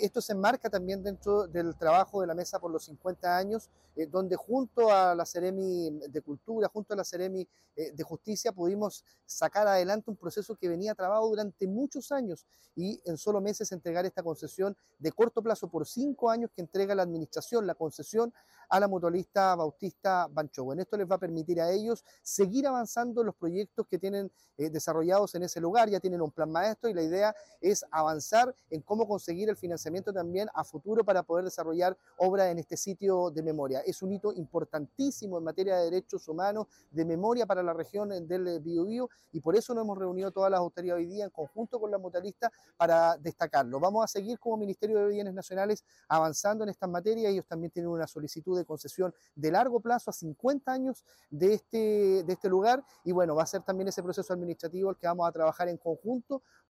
Esto se enmarca también dentro del trabajo de la Mesa por los 50 años, donde junto a la Seremi de Cultura, junto a la Seremi de Justicia, pudimos sacar adelante un proceso que venía trabado durante muchos años y en solo meses entregar esta concesión de corto plazo por 5 años que entrega la administración, la concesión a la mutualista Bautista Banchogo. En esto les va a permitir a ellos seguir avanzando en los proyectos que tienen desarrollados en ese lugar, ya tienen un plan maestro y la idea es avanzar en cómo conseguir el financiamiento también a futuro para poder desarrollar obras en este sitio de memoria. Es un hito importantísimo en materia de derechos humanos, de memoria para la región del Biobío y por eso nos hemos reunido todas las autoridades hoy día en conjunto con la mutualista para destacarlo. Vamos a seguir como Ministerio de Bienes Nacionales avanzando en estas materias. Ellos también tienen una solicitud de concesión de largo plazo a 50 años de este lugar y bueno, va a ser también ese proceso administrativo el que vamos a trabajar en conjunto